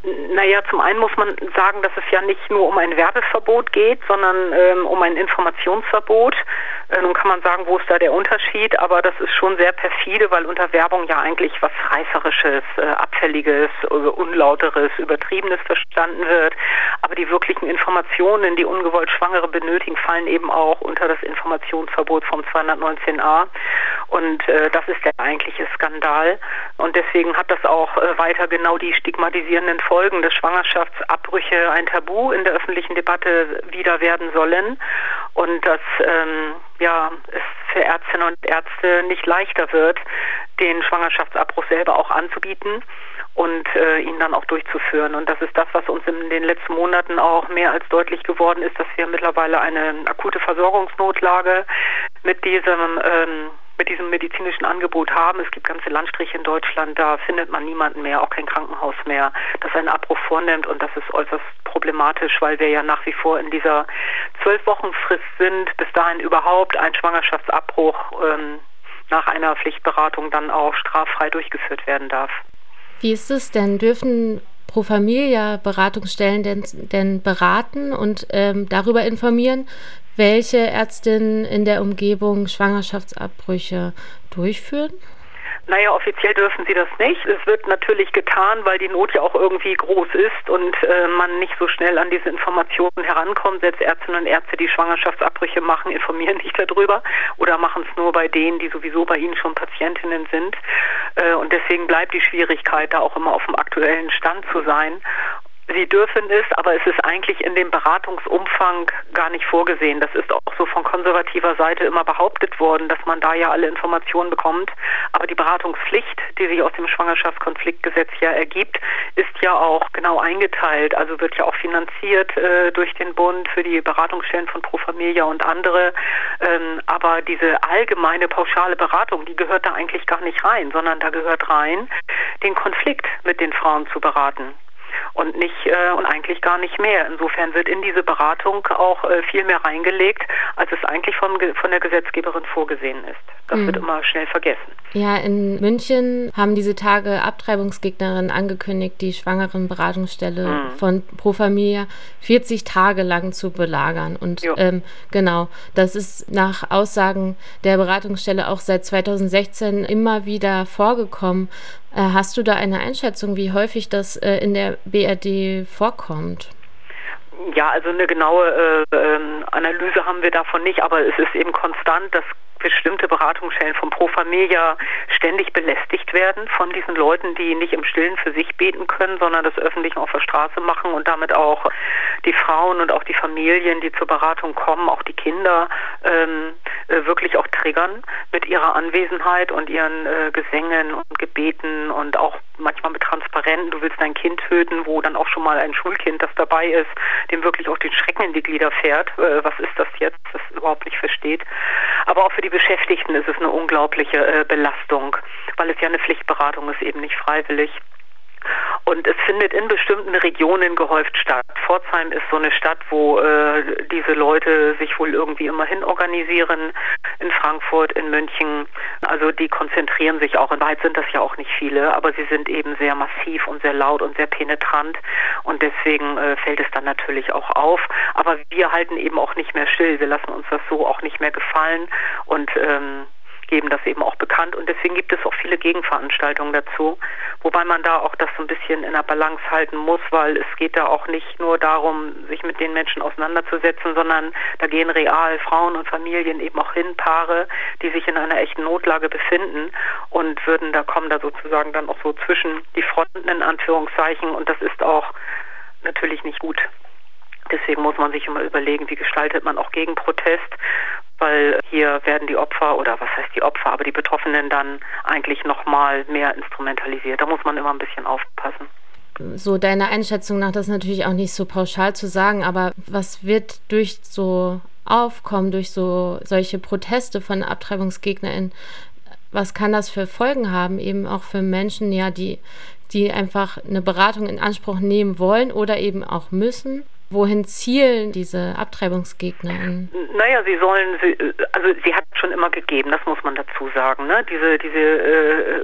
Naja, zum einen muss man sagen, dass es ja nicht nur um ein Werbeverbot geht, sondern um ein Informationsverbot. Nun kann man sagen, wo ist da der Unterschied, aber das ist schon sehr perfide, weil unter Werbung ja eigentlich was Reißerisches, Abfälliges, Unlauteres, Übertriebenes verstanden wird. Aber die wirklichen Informationen, die ungewollt Schwangere benötigen, fallen eben auch unter das Informationsverbot vom 219a. Und das ist der eigentliche Skandal. Und deswegen hat das auch weiter genau die stigmatisierenden Folgen, dass Schwangerschaftsabbrüche ein Tabu in der öffentlichen Debatte wieder werden sollen und dass es für Ärztinnen und Ärzte nicht leichter wird, den Schwangerschaftsabbruch selber auch anzubieten und ihn dann auch durchzuführen. Und das ist das, was uns in den letzten Monaten auch mehr als deutlich geworden ist, dass wir mittlerweile eine akute Versorgungsnotlage mit diesem medizinischen Angebot haben. Es gibt ganze Landstriche in Deutschland, da findet man niemanden mehr, auch kein Krankenhaus mehr, das einen Abbruch vornimmt, und das ist äußerst problematisch, weil wir ja nach wie vor in dieser 12-Wochen-Frist sind, bis dahin überhaupt ein Schwangerschaftsabbruch nach einer Pflichtberatung dann auch straffrei durchgeführt werden darf. Wie ist es denn? Dürfen Pro Familia Beratungsstellen denn beraten und darüber informieren, welche Ärztinnen in der Umgebung Schwangerschaftsabbrüche durchführen? Naja, offiziell dürfen sie das nicht. Es wird natürlich getan, weil die Not ja auch irgendwie groß ist und man nicht so schnell an diese Informationen herankommt. Selbst Ärztinnen und Ärzte, die Schwangerschaftsabbrüche machen, informieren nicht darüber oder machen es nur bei denen, die sowieso bei ihnen schon Patientinnen sind. Und deswegen bleibt die Schwierigkeit, da auch immer auf dem aktuellen Stand zu sein. Sie dürfen es, aber es ist eigentlich in dem Beratungsumfang gar nicht vorgesehen. Das ist auch so von konservativer Seite immer behauptet worden, dass man da ja alle Informationen bekommt. Aber die Beratungspflicht, die sich aus dem Schwangerschaftskonfliktgesetz ja ergibt, ist ja auch genau eingeteilt. Also wird ja auch finanziert durch den Bund für die Beratungsstellen von Pro Familia und andere. Aber diese allgemeine pauschale Beratung, die gehört da eigentlich gar nicht rein, sondern da gehört rein, den Konflikt mit den Frauen zu beraten. Und eigentlich gar nicht mehr. Insofern wird in diese Beratung auch viel mehr reingelegt, als es eigentlich von der Gesetzgeberin vorgesehen ist. Das wird immer schnell vergessen. Ja, in München haben diese Tage Abtreibungsgegnerinnen angekündigt, die Schwangerenberatungsstelle von Pro Familia 40 Tage lang zu belagern. Und genau, das ist nach Aussagen der Beratungsstelle auch seit 2016 immer wieder vorgekommen. Hast du da eine Einschätzung, wie häufig das in der BRD vorkommt? Ja, also eine genaue Analyse haben wir davon nicht, aber es ist eben konstant, dass bestimmte Beratungsstellen von Pro Familia ständig belästigt werden von diesen Leuten, die nicht im Stillen für sich beten können, sondern das öffentlich auf der Straße machen und damit auch die Frauen und auch die Familien, die zur Beratung kommen, auch die Kinder wirklich auch triggern mit ihrer Anwesenheit und ihren Gesängen und Gebeten und auch manchmal mit Transparenten, du willst dein Kind töten, wo dann auch schon mal ein Schulkind, das dabei ist, dem wirklich auch den Schrecken in die Glieder fährt. Was ist das jetzt? Das überhaupt nicht versteht. Aber auch für die Beschäftigten ist es eine unglaubliche Belastung, weil es ja eine Pflichtberatung ist, eben nicht freiwillig. Und es findet in bestimmten Regionen gehäuft statt. Pforzheim ist so eine Stadt, wo diese Leute sich wohl irgendwie immerhin organisieren. In Frankfurt, in München. Also die konzentrieren sich auch. In Wahrheit sind das ja auch nicht viele, aber sie sind eben sehr massiv und sehr laut und sehr penetrant. Und deswegen fällt es dann natürlich auch auf. Aber wir halten eben auch nicht mehr still. Wir lassen uns das so auch nicht mehr gefallen und geben das eben auch bekannt, und deswegen gibt es auch viele Gegenveranstaltungen dazu, wobei man da auch das so ein bisschen in der Balance halten muss, weil es geht da auch nicht nur darum, sich mit den Menschen auseinanderzusetzen, sondern da gehen real Frauen und Familien eben auch hin, Paare, die sich in einer echten Notlage befinden und kommen da sozusagen dann auch so zwischen die Fronten in Anführungszeichen, und das ist auch natürlich nicht gut. Deswegen muss man sich immer überlegen, wie gestaltet man auch Gegenprotest, weil hier werden die Opfer, oder was heißt die Opfer, aber die Betroffenen dann eigentlich nochmal mehr instrumentalisiert. Da muss man immer ein bisschen aufpassen. So deiner Einschätzung nach, das ist natürlich auch nicht so pauschal zu sagen, aber was wird durch so Aufkommen, durch solche Proteste von AbtreibungsgegnerInnen, was kann das für Folgen haben, eben auch für Menschen, ja, die einfach eine Beratung in Anspruch nehmen wollen oder eben auch müssen? Wohin zielen diese AbtreibungsgegnerInnen? Naja, sie hat es schon immer gegeben, das muss man dazu sagen. Ne? Diese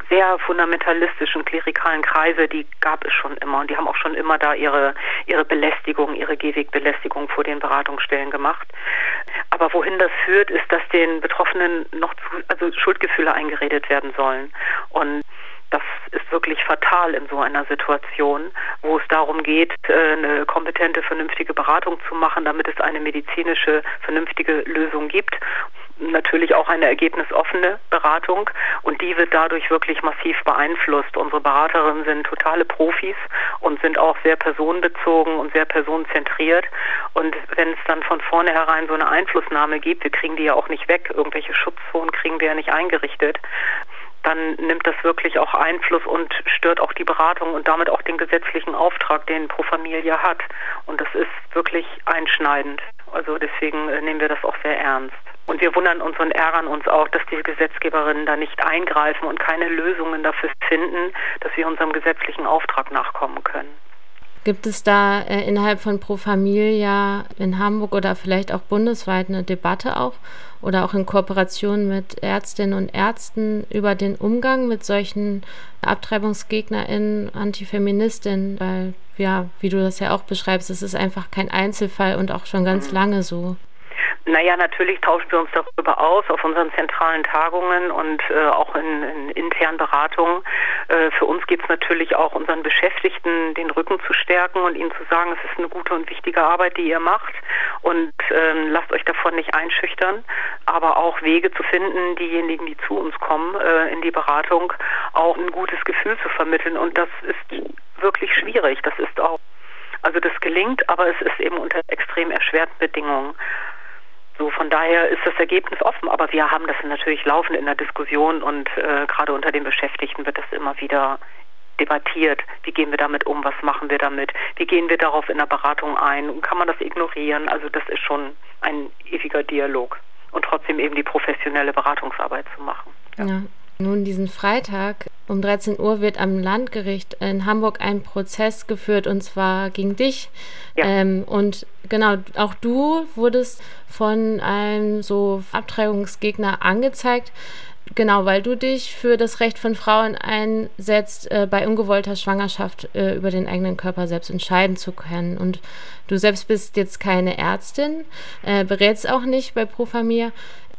sehr fundamentalistischen, klerikalen Kreise, die gab es schon immer. Und die haben auch schon immer da ihre Belästigung, ihre Gehwegbelästigung vor den Beratungsstellen gemacht. Aber wohin das führt, ist, dass den Betroffenen also Schuldgefühle eingeredet werden sollen. Und das ist wirklich fatal in so einer Situation, wo es darum geht, eine kompetente, vernünftige Beratung zu machen, damit es eine medizinische, vernünftige Lösung gibt. Natürlich auch eine ergebnisoffene Beratung, und die wird dadurch wirklich massiv beeinflusst. Unsere Beraterinnen sind totale Profis und sind auch sehr personenbezogen und sehr personenzentriert. Und wenn es dann von vornherein so eine Einflussnahme gibt, wir kriegen die ja auch nicht weg, irgendwelche Schutzzonen kriegen wir ja nicht eingerichtet, dann nimmt das wirklich auch Einfluss und stört auch die Beratung und damit auch den gesetzlichen Auftrag, den Pro Familia hat. Und das ist wirklich einschneidend. Also deswegen nehmen wir das auch sehr ernst. Und wir wundern uns und ärgern uns auch, dass die Gesetzgeberinnen da nicht eingreifen und keine Lösungen dafür finden, dass wir unserem gesetzlichen Auftrag nachkommen können. Gibt es da innerhalb von Pro Familia in Hamburg oder vielleicht auch bundesweit eine Debatte auch oder auch in Kooperation mit Ärztinnen und Ärzten über den Umgang mit solchen AbtreibungsgegnerInnen, Antifeministinnen? Weil, ja, wie du das ja auch beschreibst, es ist einfach kein Einzelfall und auch schon ganz lange so. Naja, natürlich tauschen wir uns darüber aus auf unseren zentralen Tagungen und auch in internen Beratungen. Für uns geht es natürlich auch, unseren Beschäftigten den Rücken zu stärken und ihnen zu sagen, es ist eine gute und wichtige Arbeit, die ihr macht, und lasst euch davon nicht einschüchtern, aber auch Wege zu finden, diejenigen, die zu uns kommen in die Beratung, auch ein gutes Gefühl zu vermitteln, und das ist wirklich schwierig. Das ist auch, also das gelingt, aber es ist eben unter extrem erschwerten Bedingungen. So, von daher ist das Ergebnis offen, aber wir haben das natürlich laufend in der Diskussion, und gerade unter den Beschäftigten wird das immer wieder debattiert. Wie gehen wir damit um? Was machen wir damit? Wie gehen wir darauf in der Beratung ein? Kann man das ignorieren? Also das ist schon ein ewiger Dialog, und trotzdem eben die professionelle Beratungsarbeit zu machen. Ja. Nun, diesen Freitag um 13 Uhr wird am Landgericht in Hamburg ein Prozess geführt, und zwar gegen dich. Ja. Und genau, auch du wurdest von einem so Abtreibungsgegner angezeigt, genau, weil du dich für das Recht von Frauen einsetzt, bei ungewollter Schwangerschaft über den eigenen Körper selbst entscheiden zu können. Und du selbst bist jetzt keine Ärztin, berätst auch nicht bei Pro Familia.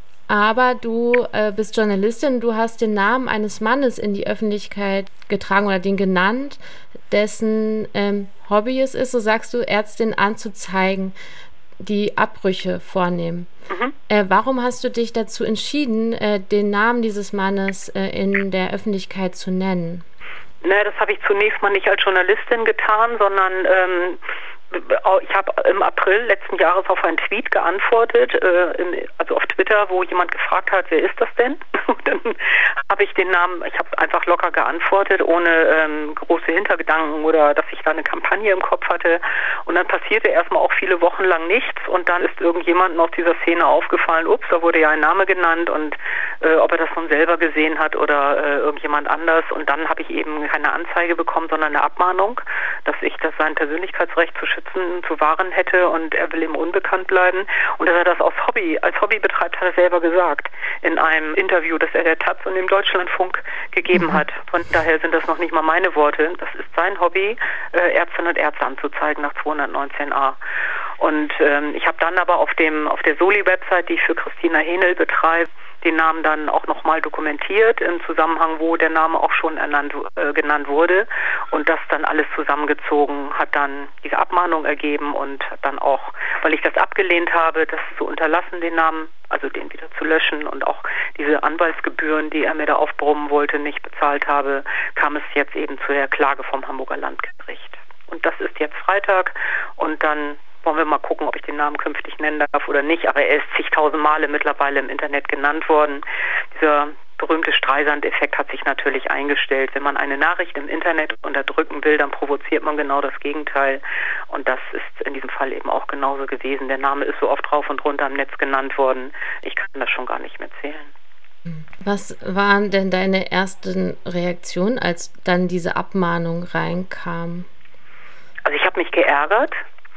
Aber du bist Journalistin, du hast den Namen eines Mannes in die Öffentlichkeit getragen oder den genannt, dessen Hobby es ist, so sagst du, Ärztinnen anzuzeigen, die Abbrüche vornehmen. Warum hast du dich dazu entschieden, den Namen dieses Mannes in der Öffentlichkeit zu nennen? Das habe ich zunächst mal nicht als Journalistin getan, sondern ich habe im April letzten Jahres auf einen Tweet geantwortet, also auf Twitter, wo jemand gefragt hat, wer ist das denn? Und dann habe ich den Namen, ich habe einfach locker geantwortet, ohne große Hintergedanken oder dass ich da eine Kampagne im Kopf hatte. Und dann passierte erstmal auch viele Wochen lang nichts, und dann ist irgendjemandem aus dieser Szene aufgefallen, ups, da wurde ja ein Name genannt, und ob er das nun selber gesehen hat oder irgendjemand anders. Und dann habe ich eben keine Anzeige bekommen, sondern eine Abmahnung, dass ich sein Persönlichkeitsrecht zu wahren hätte, und er will ihm unbekannt bleiben. Und dass er das als Hobby betreibt, hat er selber gesagt in einem Interview, das er der Taz und dem Deutschlandfunk gegeben hat. Von daher sind das noch nicht mal meine Worte. Das ist sein Hobby, Ärztinnen und Ärzte anzuzeigen nach 219a. Und ich habe dann aber auf der Soli-Website, die ich für Christina Henel betreibe, den Namen dann auch nochmal dokumentiert, im Zusammenhang, wo der Name auch schon genannt wurde, und das dann alles zusammengezogen hat dann diese Abmahnung ergeben, und dann auch, weil ich das abgelehnt habe, das zu unterlassen, den Namen, also den wieder zu löschen, und auch diese Anwaltsgebühren, die er mir da aufbrummen wollte, nicht bezahlt habe, kam es jetzt eben zu der Klage vom Hamburger Landgericht. Und das ist jetzt Freitag, und dann wollen wir mal gucken, ob ich den Namen künftig nennen darf oder nicht. Aber er ist zigtausend Male mittlerweile im Internet genannt worden. Dieser berühmte Streisand-Effekt hat sich natürlich eingestellt. Wenn man eine Nachricht im Internet unterdrücken will, dann provoziert man genau das Gegenteil. Und das ist in diesem Fall eben auch genauso gewesen. Der Name ist so oft rauf und runter im Netz genannt worden. Ich kann das schon gar nicht mehr zählen. Was waren denn deine ersten Reaktionen, als dann diese Abmahnung reinkam? Also ich habe mich geärgert.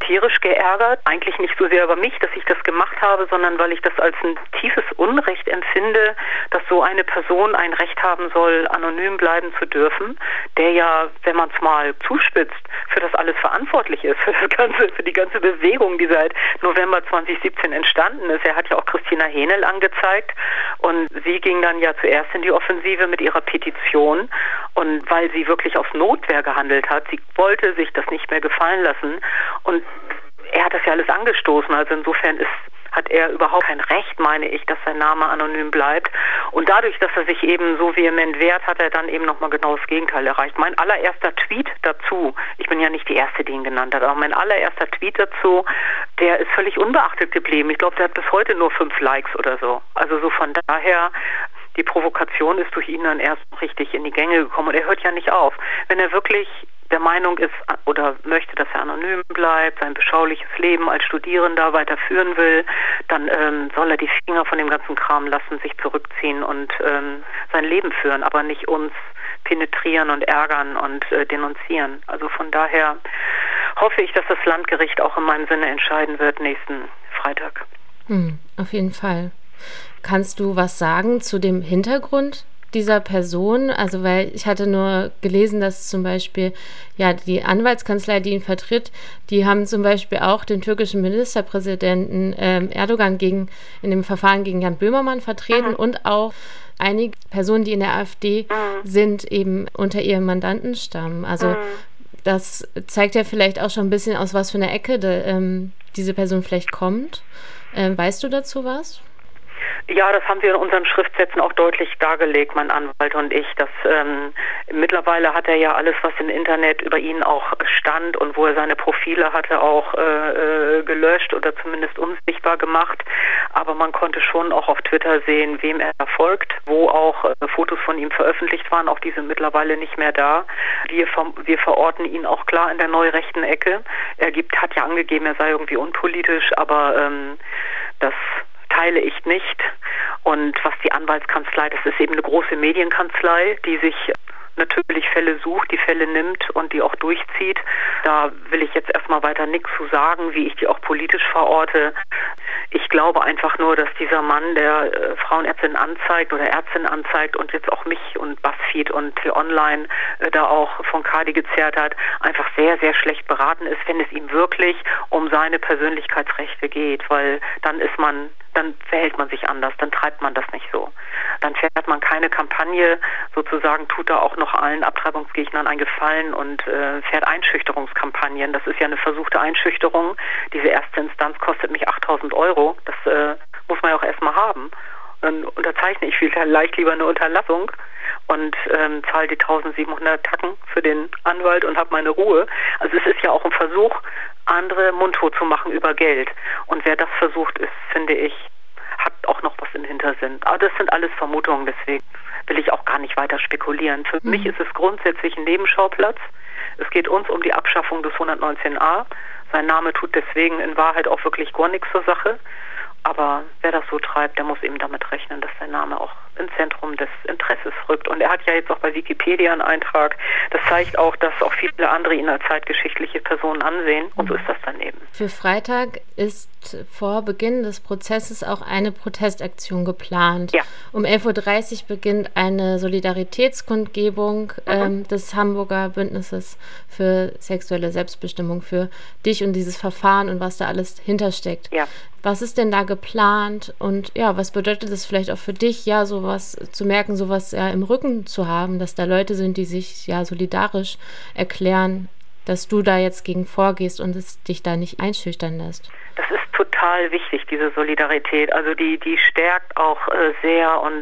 tierisch geärgert. Eigentlich nicht so sehr über mich, dass ich das gemacht habe, sondern weil ich das als ein tiefes Unrecht empfinde, dass so eine Person ein Recht haben soll, anonym bleiben zu dürfen, der ja, wenn man es mal zuspitzt, für das alles verantwortlich ist, für die ganze Bewegung, die seit November 2017 entstanden ist. Er hat ja auch Christina Hähnel angezeigt und sie ging dann ja zuerst in die Offensive mit ihrer Petition und weil sie wirklich aus Notwehr gehandelt hat, sie wollte sich das nicht mehr gefallen lassen und er hat das ja alles angestoßen, also insofern hat er überhaupt kein Recht, meine ich, dass sein Name anonym bleibt. Und dadurch, dass er sich eben so vehement wehrt, hat er dann eben nochmal genau das Gegenteil erreicht. Mein allererster Tweet dazu, ich bin ja nicht die Erste, die ihn genannt hat, aber mein allererster Tweet dazu, der ist völlig unbeachtet geblieben. Ich glaube, der hat bis heute nur 5 Likes oder so. Also so von daher, die Provokation ist durch ihn dann erst richtig in die Gänge gekommen und er hört ja nicht auf. Wenn er wirklich der Meinung ist oder möchte, dass er anonym bleibt, sein beschauliches Leben als Studierender weiterführen will, dann soll er die Finger von dem ganzen Kram lassen, sich zurückziehen und sein Leben führen, aber nicht uns penetrieren und ärgern und denunzieren. Also von daher hoffe ich, dass das Landgericht auch in meinem Sinne entscheiden wird nächsten Freitag. Auf jeden Fall. Kannst du was sagen zu dem Hintergrund dieser Person? Also, weil ich hatte nur gelesen, dass zum Beispiel ja die Anwaltskanzlei, die ihn vertritt, die haben zum Beispiel auch den türkischen Ministerpräsidenten Erdogan in dem Verfahren gegen Jan Böhmermann vertreten und auch einige Personen, die in der AfD sind, eben unter ihrem Mandantenstamm. Also das zeigt ja vielleicht auch schon ein bisschen, aus was für einer Ecke diese Person vielleicht kommt. Weißt du dazu was? Ja, das haben wir in unseren Schriftsätzen auch deutlich dargelegt, mein Anwalt und ich. Dass mittlerweile hat er ja alles, was im Internet über ihn auch stand und wo er seine Profile hatte, auch gelöscht oder zumindest unsichtbar gemacht. Aber man konnte schon auch auf Twitter sehen, wem er folgt, wo auch Fotos von ihm veröffentlicht waren. Auch die sind mittlerweile nicht mehr da. Wir verorten ihn auch klar in der neurechten Ecke. Hat ja angegeben, er sei irgendwie unpolitisch, aber das teile ich nicht. Und was die Anwaltskanzlei, das ist eben eine große Medienkanzlei, die sich natürlich Fälle sucht, die Fälle nimmt und die auch durchzieht. Da will ich jetzt erstmal weiter nichts zu sagen, wie ich die auch politisch verorte. Ich glaube einfach nur, dass dieser Mann, der Frauenärztin anzeigt oder Ärztin anzeigt und jetzt auch mich und BuzzFeed und T-Online da auch von Kadi gezerrt hat, einfach sehr, sehr schlecht beraten ist, wenn es ihm wirklich um seine Persönlichkeitsrechte geht, weil dann verhält man sich anders, dann treibt man das nicht so. Dann fährt man keine Kampagne, sozusagen tut da auch noch allen Abtreibungsgegnern einen Gefallen und fährt Einschüchterungskampagnen. Das ist ja eine versuchte Einschüchterung. Diese erste Instanz kostet mich 8.000 €. Das muss man ja auch erstmal haben. Dann unterzeichne ich vielleicht lieber eine Unterlassung und zahle die 1.700 Tacken für den Anwalt und habe meine Ruhe. Also es ist ja auch ein Versuch, andere mundtot zu machen über Geld. Und wer das versucht ist, finde ich, hat auch noch was im Hintersinn. Aber das sind alles Vermutungen, deswegen will ich auch gar nicht weiter spekulieren. Für mich ist es grundsätzlich ein Nebenschauplatz. Es geht uns um die Abschaffung des 119a. Sein Name tut deswegen in Wahrheit auch wirklich gar nichts zur Sache. Aber wer das so treibt, der muss eben damit rechnen, dass sein Name auch ins Zentrum des Interesses rückt. Und er hat ja jetzt auch bei Wikipedia einen Eintrag. Das zeigt auch, dass auch viele andere ihn als zeitgeschichtliche Personen ansehen. Und so ist das dann eben. Für Freitag ist vor Beginn des Prozesses auch eine Protestaktion geplant. Ja. Um 11.30 Uhr beginnt eine Solidaritätskundgebung des Hamburger Bündnisses für sexuelle Selbstbestimmung für dich und dieses Verfahren und was da alles hintersteckt. Ja. Was ist denn da geplant und ja, was bedeutet es vielleicht auch für dich, ja, sowas zu merken, sowas ja im Rücken zu haben, dass da Leute sind, die sich ja solidarisch erklären, dass du da jetzt gegen vorgehst und es dich da nicht einschüchtern lässt? Das ist total wichtig, diese Solidarität. Also die stärkt auch sehr und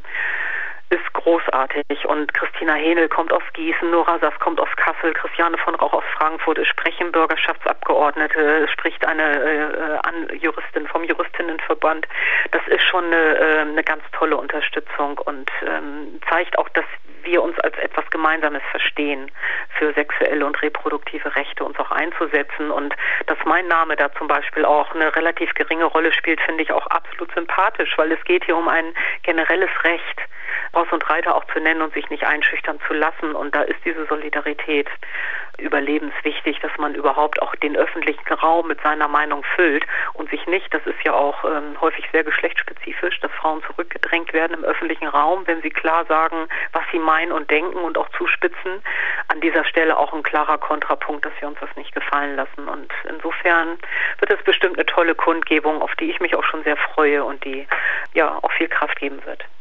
ist großartig. Und Christina Hähnel kommt aus Gießen, Nora Sass kommt aus Kassel, Christiane von Rauch aus Frankfurt, es sprechen Bürgerschaftsabgeordnete, es spricht eine Juristin vom Juristinnenverband. Das ist schon eine ganz tolle Unterstützung und zeigt auch, dass wir uns als etwas Gemeinsames verstehen, für sexuelle und reproduktive Rechte uns auch einzusetzen. Und dass mein Name da zum Beispiel auch eine relativ geringe Rolle spielt, finde ich auch absolut sympathisch, weil es geht hier um ein generelles Recht, Ross und Reiter auch zu nennen und sich nicht einschüchtern zu lassen. Und da ist diese Solidarität überlebenswichtig, dass man überhaupt auch den öffentlichen Raum mit seiner Meinung füllt und sich nicht, das ist ja auch häufig sehr geschlechtsspezifisch, dass Frauen zurückgedrängt werden im öffentlichen Raum, wenn sie klar sagen, was sie meinen und denken und auch zuspitzen. An dieser Stelle auch ein klarer Kontrapunkt, dass wir uns das nicht gefallen lassen. Und insofern wird es bestimmt eine tolle Kundgebung, auf die ich mich auch schon sehr freue und die ja auch viel Kraft geben wird.